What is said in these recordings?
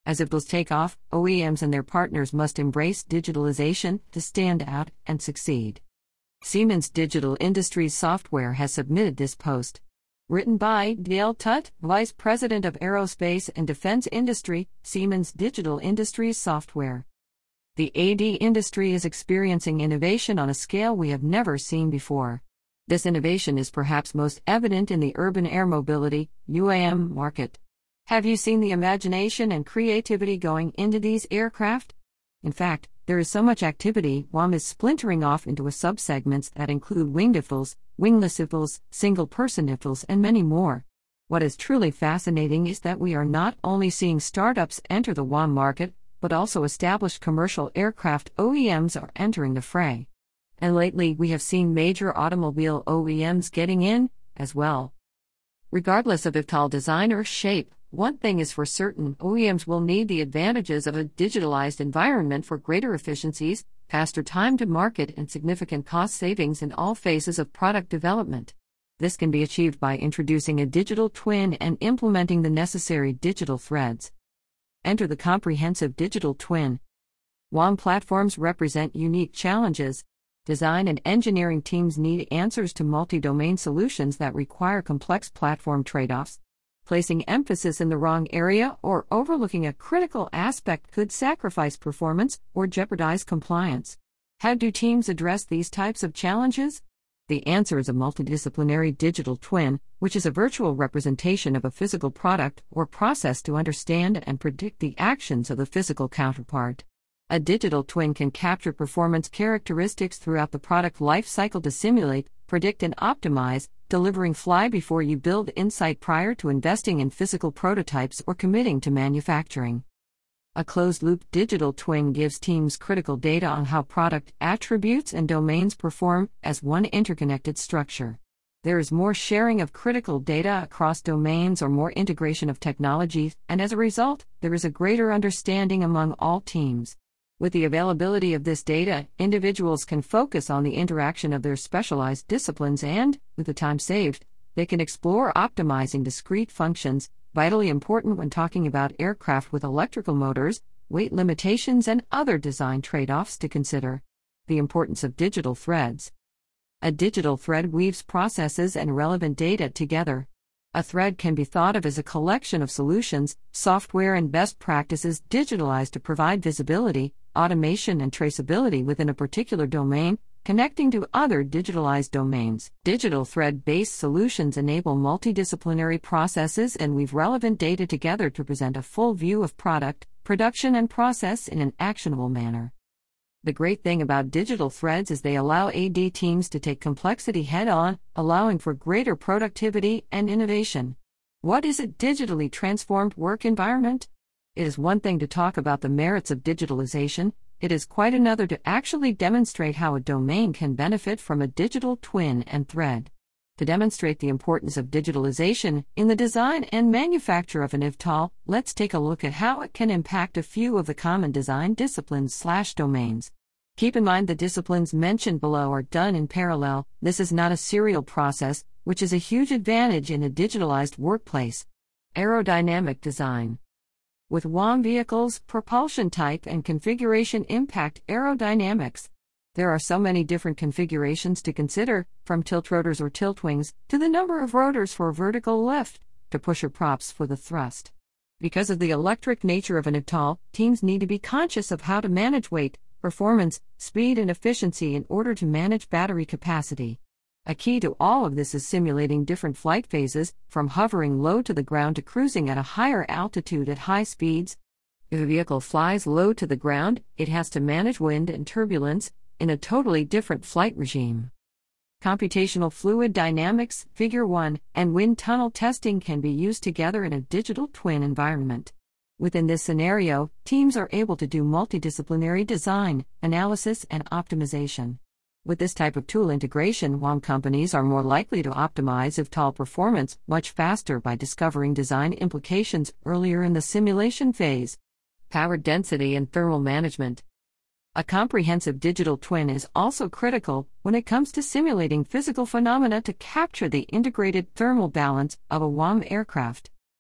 As eVTOLs take off, OEMs and their partners must embrace digitalization to stand out and succeed. Siemens Digital Industries Software has submitted this post. Written by Dale Tutt, Vice President of Aerospace and Defense Industry, Siemens Digital Industries Software. The AD industry is experiencing innovation on a scale we have never seen before. This innovation is perhaps most evident in the urban air mobility (UAM) market. Have you seen the imagination and creativity going into these aircraft? In fact, there is so much activity, UAM is splintering off into subsegments that include winged eVTOLs, wingless eVTOLs, single-person eVTOLs, and many more. What is truly fascinating is that we are not only seeing startups enter the UAM market, but also established commercial aircraft OEMs are entering the fray. And lately we have seen major automobile OEMs getting in, as well. Regardless of eVTOL design or shape, one thing is for certain: OEMs will need the advantages of a digitalized environment for greater efficiencies, faster time to market, and significant cost savings in all phases of product development. This can be achieved by introducing a digital twin and implementing the necessary digital threads. Enter the comprehensive digital twin. UAM platforms represent unique challenges. Design and engineering teams need answers to multi-domain solutions that require complex platform trade-offs. Placing emphasis in the wrong area or overlooking a critical aspect could sacrifice performance or jeopardize compliance. How do teams address these types of challenges? The answer is a multidisciplinary digital twin, which is a virtual representation of a physical product or process to understand and predict the actions of the physical counterpart. A digital twin can capture performance characteristics throughout the product life cycle to simulate, predict, and optimize, delivering fly-before-you-build insight prior to investing in physical prototypes or committing to manufacturing. A closed-loop digital twin gives teams critical data on how product attributes and domains perform as one interconnected structure. There is more sharing of critical data across domains or more integration of technologies, and as a result, there is a greater understanding among all teams. With the availability of this data, individuals can focus on the interaction of their specialized disciplines and, with the time saved, they can explore optimizing discrete functions, vitally important when talking about aircraft with electrical motors, weight limitations, and other design trade-offs to consider. The importance of digital threads. A digital thread weaves processes and relevant data together. A thread can be thought of as a collection of solutions, software, and best practices digitalized to provide visibility, automation, and traceability within a particular domain, connecting to other digitalized domains. Digital thread-based solutions enable multidisciplinary processes and weave relevant data together to present a full view of product, production, and process in an actionable manner. The great thing about digital threads is they allow AD teams to take complexity head-on, allowing for greater productivity and innovation. What is a digitally transformed work environment? It is one thing to talk about the merits of digitalization, it is quite another to actually demonstrate how a domain can benefit from a digital twin and thread. To demonstrate the importance of digitalization in the design and manufacture of an eVTOL, let's take a look at how it can impact a few of the common design disciplines/domains. Keep in mind the disciplines mentioned below are done in parallel. This is not a serial process, which is a huge advantage in a digitalized workplace. Aerodynamic design. With UAM vehicles, propulsion type and configuration impact aerodynamics. There are so many different configurations to consider, from tilt rotors or tilt wings, to the number of rotors for vertical lift, to pusher props for the thrust. Because of the electric nature of an eVTOL, teams need to be conscious of how to manage weight, performance, speed, and efficiency in order to manage battery capacity. A key to all of this is simulating different flight phases, from hovering low to the ground to cruising at a higher altitude at high speeds. If a vehicle flies low to the ground, it has to manage wind and turbulence in a totally different flight regime. Computational fluid dynamics, Figure 1, and wind tunnel testing can be used together in a digital twin environment. Within this scenario, teams are able to do multidisciplinary design, analysis, and optimization. With this type of tool integration, UAM companies are more likely to optimize eVTOL performance much faster by discovering design implications earlier in the simulation phase. Power density and thermal management. A comprehensive digital twin is also critical when it comes to simulating physical phenomena to capture the integrated thermal balance of a UAM aircraft.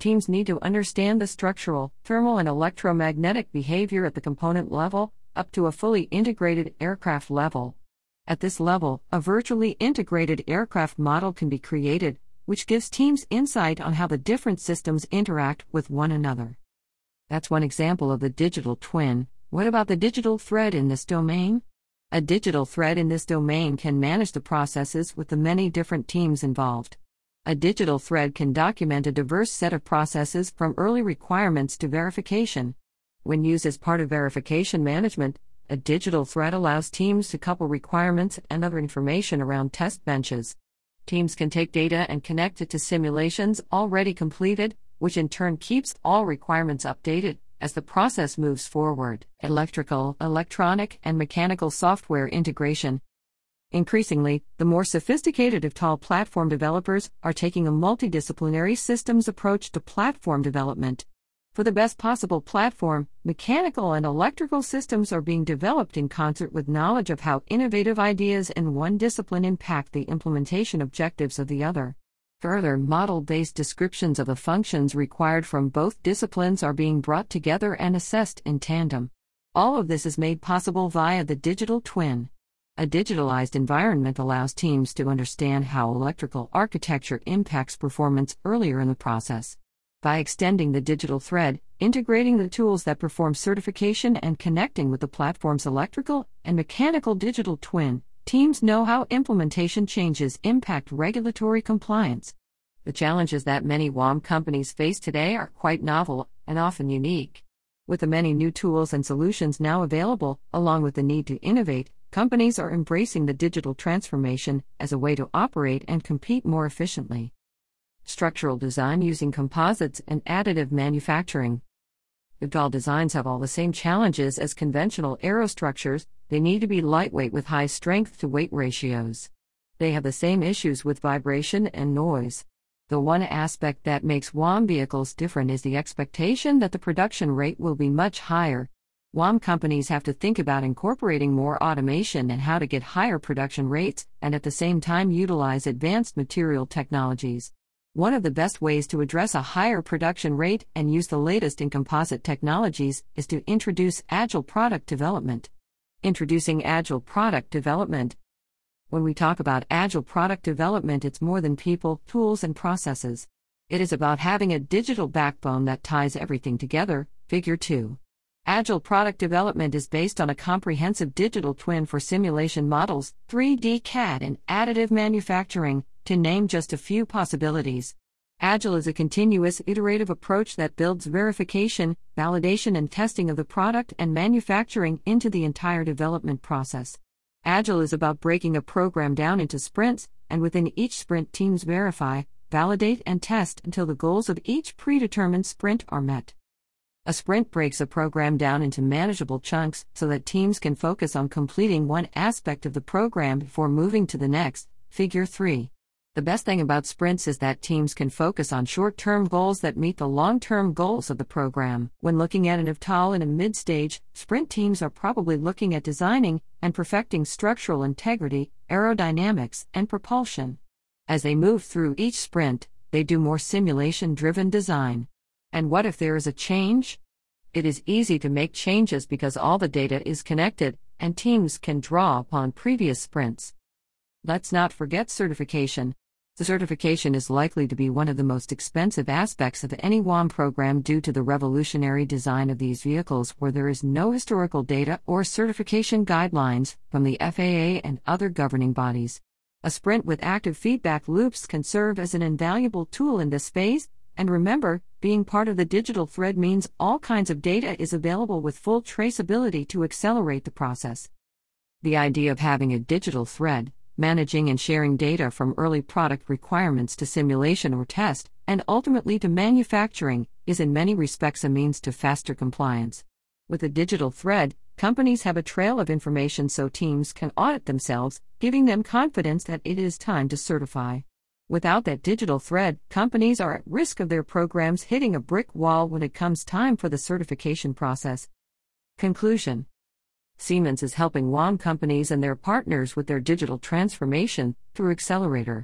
teams need to understand the structural, thermal, and electromagnetic behavior at the component level, up to a fully integrated aircraft level. At this level, a virtually integrated aircraft model can be created, which gives teams insight on how the different systems interact with one another. That's one example of the digital twin. What about the digital thread in this domain? A digital thread in this domain can manage the processes with the many different teams involved. A digital thread can document a diverse set of processes from early requirements to verification. When used as part of verification management, a digital thread allows teams to couple requirements and other information around test benches. Teams can take data and connect it to simulations already completed, which in turn keeps all requirements updated as the process moves forward. Electrical, electronic, and mechanical software integration. Increasingly, the more sophisticated eVTOL platform developers are taking a multidisciplinary systems approach to platform development. For the best possible platform, mechanical and electrical systems are being developed in concert with knowledge of how innovative ideas in one discipline impact the implementation objectives of the other. Further, model-based descriptions of the functions required from both disciplines are being brought together and assessed in tandem. All of this is made possible via the digital twin. A digitalized environment allows teams to understand how electrical architecture impacts performance earlier in the process. By extending the digital thread, integrating the tools that perform certification, and connecting with the platform's electrical and mechanical digital twin, teams know how implementation changes impact regulatory compliance. The challenges that many WAM companies face today are quite novel and often unique. With the many new tools and solutions now available, along with the need to innovate, companies are embracing the digital transformation as a way to operate and compete more efficiently. Structural design using composites and additive manufacturing. eVTOL designs have all the same challenges as conventional aerostructures. They need to be lightweight with high strength-to-weight ratios. They have the same issues with vibration and noise. The one aspect that makes WAM vehicles different is the expectation that the production rate will be much higher. WAM companies have to think about incorporating more automation and how to get higher production rates, and at the same time utilize advanced material technologies. One of the best ways to address a higher production rate and use the latest in composite technologies is to introduce agile product development. Introducing agile product development. When we talk about agile product development, it's more than people, tools, and processes. It is about having a digital backbone that ties everything together. Figure 2. Agile product development is based on a comprehensive digital twin for simulation models, 3D CAD, and additive manufacturing, to name just a few possibilities. Agile is a continuous, iterative approach that builds verification, validation, and testing of the product and manufacturing into the entire development process. Agile is about breaking a program down into sprints, and within each sprint, teams verify, validate, and test until the goals of each predetermined sprint are met. A sprint breaks a program down into manageable chunks so that teams can focus on completing one aspect of the program before moving to the next. Figure 3. The best thing about sprints is that teams can focus on short-term goals that meet the long-term goals of the program. When looking at an eVTOL in a mid-stage, sprint teams are probably looking at designing and perfecting structural integrity, aerodynamics, and propulsion. As they move through each sprint, they do more simulation-driven design. And what if there is a change? It is easy to make changes because all the data is connected, and teams can draw upon previous sprints. Let's not forget certification. The certification is likely to be one of the most expensive aspects of any WAM program due to the revolutionary design of these vehicles, where there is no historical data or certification guidelines from the FAA and other governing bodies. A sprint with active feedback loops can serve as an invaluable tool in this phase, and remember, being part of the digital thread means all kinds of data is available with full traceability to accelerate the process. The idea of having a digital thread, managing and sharing data from early product requirements to simulation or test, and ultimately to manufacturing, is in many respects a means to faster compliance. With a digital thread, companies have a trail of information so teams can audit themselves, giving them confidence that it is time to certify. Without that digital thread, companies are at risk of their programs hitting a brick wall when it comes time for the certification process. Conclusion. Siemens is helping WAM companies and their partners with their digital transformation through Accelerator.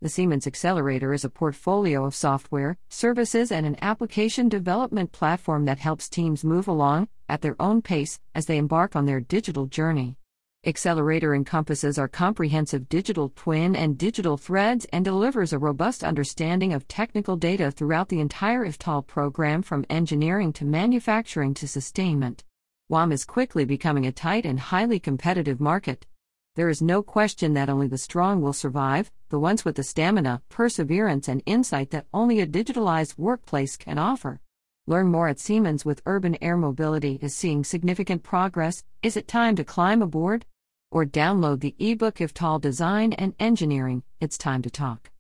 The Siemens Xcelerator is a portfolio of software, services, and an application development platform that helps teams move along, at their own pace, as they embark on their digital journey. Xcelerator encompasses our comprehensive digital twin and digital threads and delivers a robust understanding of technical data throughout the entire IFTTL program, from engineering to manufacturing to sustainment. WOM is quickly becoming a tight and highly competitive market. There is no question that only the strong will survive, the ones with the stamina, perseverance, and insight that only a digitalized workplace can offer. Learn more at Siemens. With urban air mobility is seeing significant progress. Is it time to climb aboard? Or download the ebook IFTTL Design and Engineering, It's Time to Talk.